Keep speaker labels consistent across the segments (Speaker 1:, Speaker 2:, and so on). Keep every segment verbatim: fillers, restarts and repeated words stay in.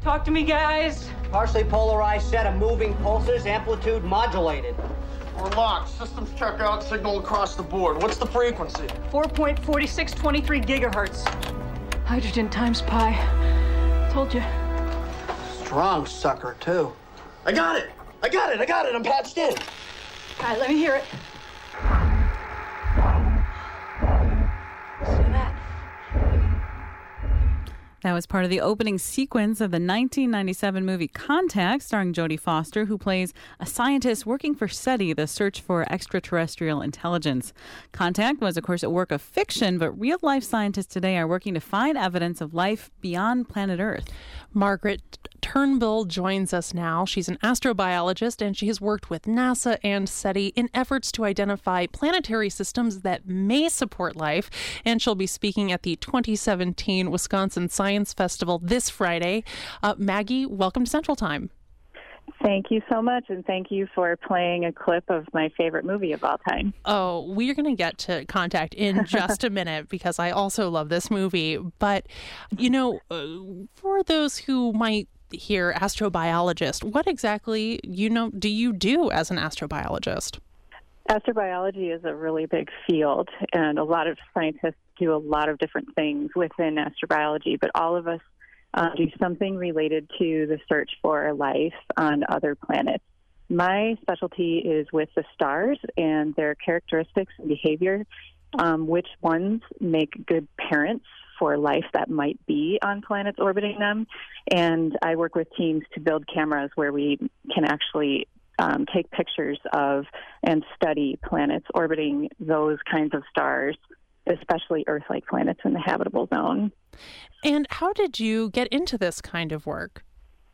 Speaker 1: Talk to me, guys.
Speaker 2: Partially polarized set of moving pulses, amplitude modulated.
Speaker 3: We're locked. Systems check out, signal across the board. What's the frequency?
Speaker 1: four point four six two three gigahertz. Hydrogen times pi. Told you.
Speaker 2: Strong sucker, too.
Speaker 3: I got it! I got it! I got it! I'm patched in!
Speaker 1: All right, let me hear it. Listen to that.
Speaker 4: That was part of the opening sequence of the nineteen ninety-seven movie Contact, starring Jodie Foster, who plays a scientist working for SETI, the Search for Extraterrestrial Intelligence. Contact was, of course, a work of fiction, but real-life scientists today are working to find evidence of life beyond planet Earth.
Speaker 5: Margaret Turnbull joins us now. She's an astrobiologist, and she has worked with NASA and SETI in efforts to identify planetary systems that may support life. And she'll be speaking at the twenty seventeen Wisconsin Science Festival this Friday. Uh, Maggie, welcome to Central Time.
Speaker 6: Thank you so much, and thank you for playing a clip of my favorite movie of all time.
Speaker 5: Oh, we're going to get to Contact in just a minute because I also love this movie. But, you know, uh, for those who might hear astrobiologist, what exactly, you know, do you do as an astrobiologist?
Speaker 6: Astrobiology is a really big field, and a lot of scientists do a lot of different things within astrobiology, but all of us uh, do something related to the search for life on other planets. My specialty is with the stars and their characteristics and behavior, um, which ones make good parents for life that might be on planets orbiting them. And I work with teams to build cameras where we can actually um, take pictures of and study planets orbiting those kinds of stars, especially Earth-like planets in the habitable zone.
Speaker 5: And how did you get into this kind of work?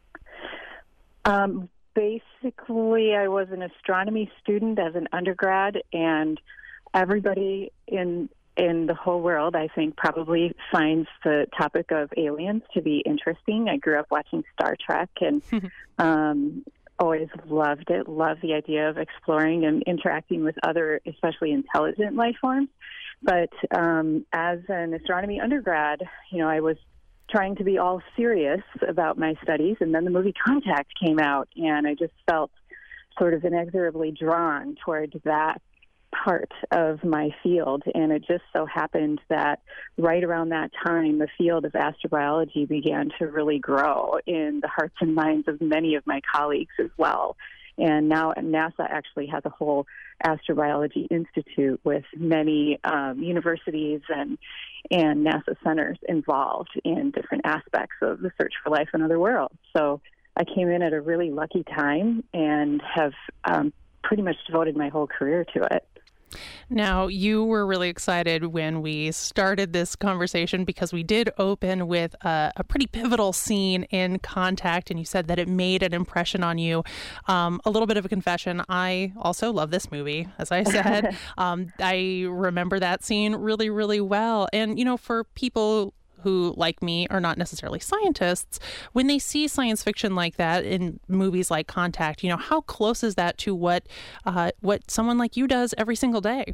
Speaker 6: Um, basically, I was an astronomy student as an undergrad, and everybody in in the whole world, I think, probably finds the topic of aliens to be interesting. I grew up watching Star Trek and um, always loved it, loved the idea of exploring and interacting with other, especially intelligent life forms. But um, as an astronomy undergrad, you know, I was trying to be all serious about my studies, and then the movie Contact came out, and I just felt sort of inexorably drawn toward that part of my field. And it just so happened that right around that time, the field of astrobiology began to really grow in the hearts and minds of many of my colleagues as well. And now NASA actually has a whole astrobiology institute with many um, universities and and NASA centers involved in different aspects of the search for life in other worlds. So I came in at a really lucky time and have um, pretty much devoted my whole career to it.
Speaker 5: Now, you were really excited when we started this conversation because we did open with a, a pretty pivotal scene in Contact, and you said that it made an impression on you. Um, a little bit of a confession, I also love this movie, as I said. um, I remember that scene really, really well. And, you know, for people who, like me, are not necessarily scientists, when they see science fiction like that in movies like Contact, you know, how close is that to what uh, what someone like you does every single day?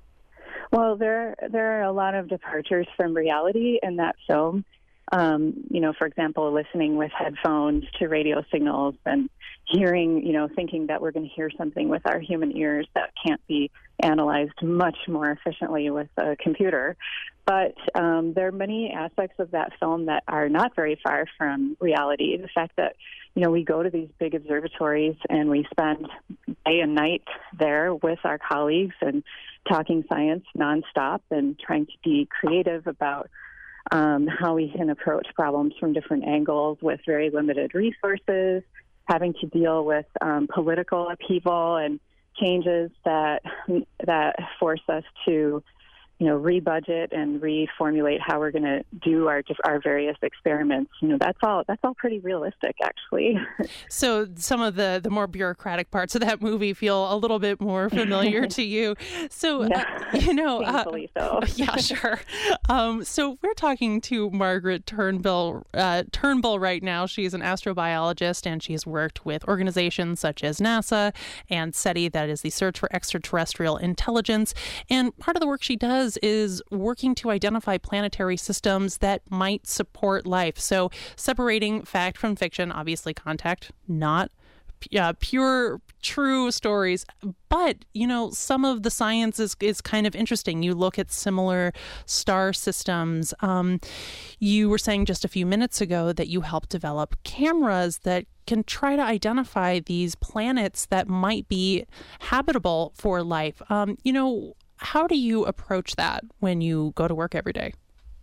Speaker 6: Well, there there are a lot of departures from reality in that film. Um, you know, for example, listening with headphones to radio signals and hearing, you know, thinking that we're going to hear something with our human ears that can't be analyzed much more efficiently with a computer. But um, there are many aspects of that film that are not very far from reality. The fact that, you know, we go to these big observatories and we spend day and night there with our colleagues and talking science nonstop and trying to be creative about um, how we can approach problems from different angles with very limited resources, having to deal with um, political upheaval and changes that that force us to, you know, rebudget and reformulate how we're going to do our our various experiments. You know, that's all that's all pretty realistic, actually.
Speaker 5: So some of the, the more bureaucratic parts of that movie feel a little bit more familiar to you. So,
Speaker 6: yeah,
Speaker 5: uh, you know,
Speaker 6: painfully so.
Speaker 5: yeah, sure. Um, so we're talking to Margaret Turnbull, uh, Turnbull right now. She's an astrobiologist, and she's worked with organizations such as NASA and SETI, that is the Search for Extraterrestrial Intelligence. And part of the work she does does is working to identify planetary systems that might support life. So separating fact from fiction, obviously Contact, not uh, pure, true stories. But, you know, some of the science is, is kind of interesting. You look at similar star systems. Um, you were saying just a few minutes ago that you helped develop cameras that can try to identify these planets that might be habitable for life. Um, you know, how do you approach that when you go to work every day?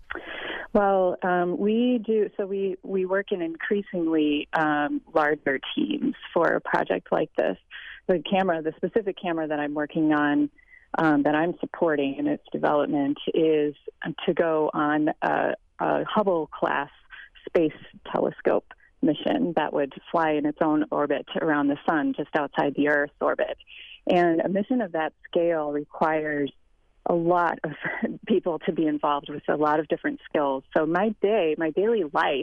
Speaker 6: Well, um, we do. So we, we work in increasingly um, larger teams for a project like this. The camera, the specific camera that I'm working on, um, that I'm supporting in its development, is to go on a, a Hubble-class space telescope mission that would fly in its own orbit around the sun, just outside the Earth's orbit. And a mission of that scale requires a lot of people to be involved with a lot of different skills. So my day, my daily life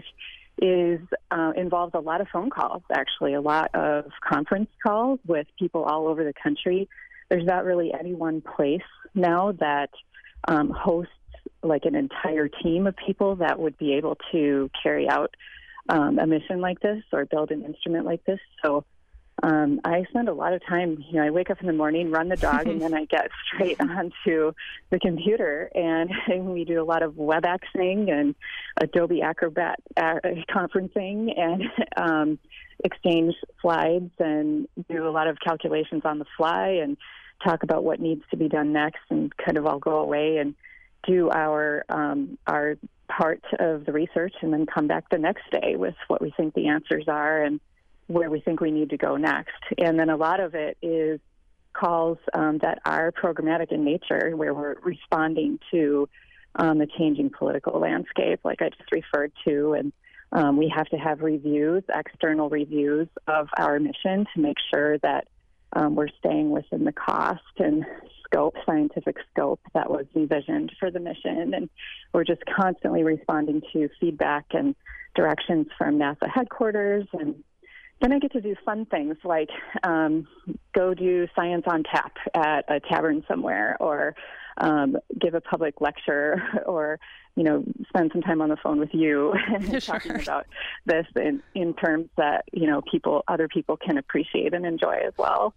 Speaker 6: is uh, involves a lot of phone calls, actually, a lot of conference calls with people all over the country. There's not really any one place now that um, hosts like an entire team of people that would be able to carry out um, a mission like this or build an instrument like this. So Um, I spend a lot of time, you know, I wake up in the morning, run the dog, and then I get straight onto the computer, and, and we do a lot of WebExing and Adobe Acrobat uh, conferencing and um, exchange slides and do a lot of calculations on the fly and talk about what needs to be done next, and kind of all go away and do our um, our part of the research and then come back the next day with what we think the answers are and where we think we need to go next. And then a lot of it is calls um, that are programmatic in nature, where we're responding to um, the changing political landscape, like I just referred to. And um, we have to have reviews, external reviews of our mission to make sure that um, we're staying within the cost and scope, scientific scope that was envisioned for the mission. And we're just constantly responding to feedback and directions from NASA headquarters. And then I get to do fun things like um, go do science on tap at a tavern somewhere, or um, give a public lecture, or, you know, spend some time on the phone with you and
Speaker 5: Sure.
Speaker 6: talking about this in, in terms that, you know, people, other people can appreciate and enjoy as well.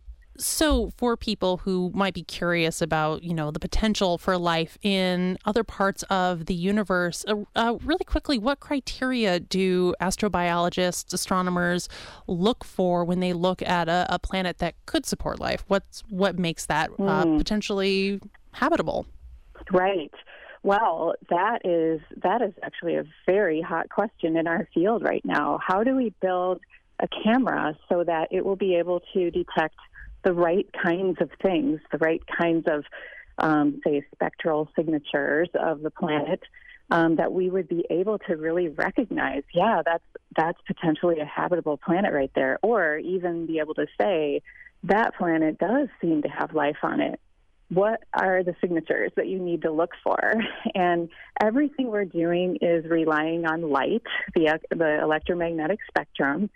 Speaker 5: So for people who might be curious about, you know, the potential for life in other parts of the universe, uh, uh, really quickly, what criteria do astrobiologists, astronomers look for when they look at a, a planet that could support life? What's what makes that uh,
Speaker 6: Mm.
Speaker 5: potentially habitable?
Speaker 6: Right. Well, that is that is actually a very hot question in our field right now. How do we build a camera so that it will be able to detect the right kinds of things, the right kinds of, um, say, spectral signatures of the planet, um, that we would be able to really recognize, yeah, that's that's potentially a habitable planet right there, or even be able to say, that planet does seem to have life on it. What are the signatures that you need to look for? And everything we're doing is relying on light, the, the electromagnetic spectrum.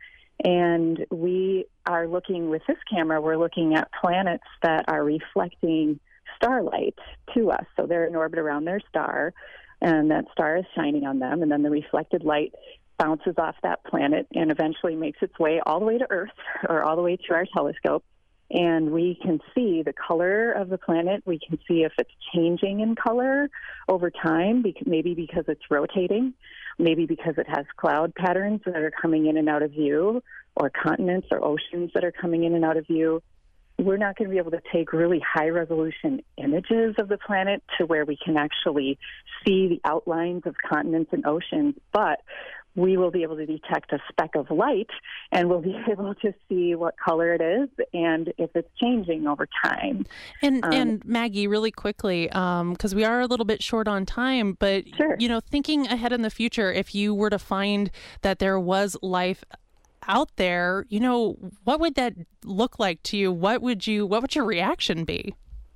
Speaker 6: And we are looking with this camera, we're looking at planets that are reflecting starlight to us. So they're in orbit around their star, and that star is shining on them. And then the reflected light bounces off that planet and eventually makes its way all the way to Earth, or all the way to our telescope. And we can see the color of the planet. We can see if it's changing in color over time, maybe because it's rotating, maybe because it has cloud patterns that are coming in and out of view, or continents or oceans that are coming in and out of view. We're not going to be able to take really high-resolution images of the planet to where we can actually see the outlines of continents and oceans, but we will be able to detect a speck of light, and we'll be able to see what color it is and if it's changing over time.
Speaker 5: And
Speaker 6: Um,
Speaker 5: and Maggie, really quickly, because we are a little bit short on time, but
Speaker 6: Sure.
Speaker 5: you know, thinking ahead in the future, if you were to find that there was life out there, you know, what would that look like to you? What would you? What would your reaction be?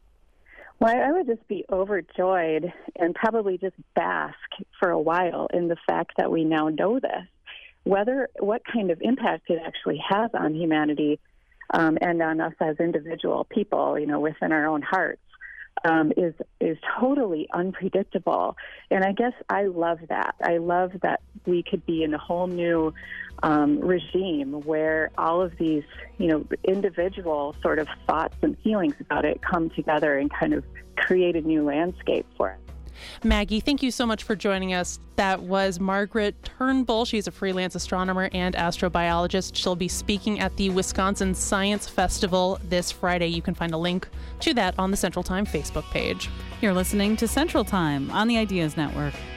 Speaker 6: Well, I would just be overjoyed and probably just bask for a while in the fact that we now know this. Whether what kind of impact it actually has on humanity um, and on us as individual people, you know, within our own hearts, um, is is totally unpredictable. And I guess I love that. I love that we could be in a whole new um, regime where all of these, you know, individual sort of thoughts and feelings about it come together and kind of create a new landscape for it.
Speaker 5: Maggie, thank you so much for joining us. That was Margaret Turnbull. She's a freelance astronomer and astrobiologist. She'll be speaking at the Wisconsin Science Festival this Friday. You can find a link to that on the Central Time Facebook page.
Speaker 4: You're listening to Central Time on the Ideas Network.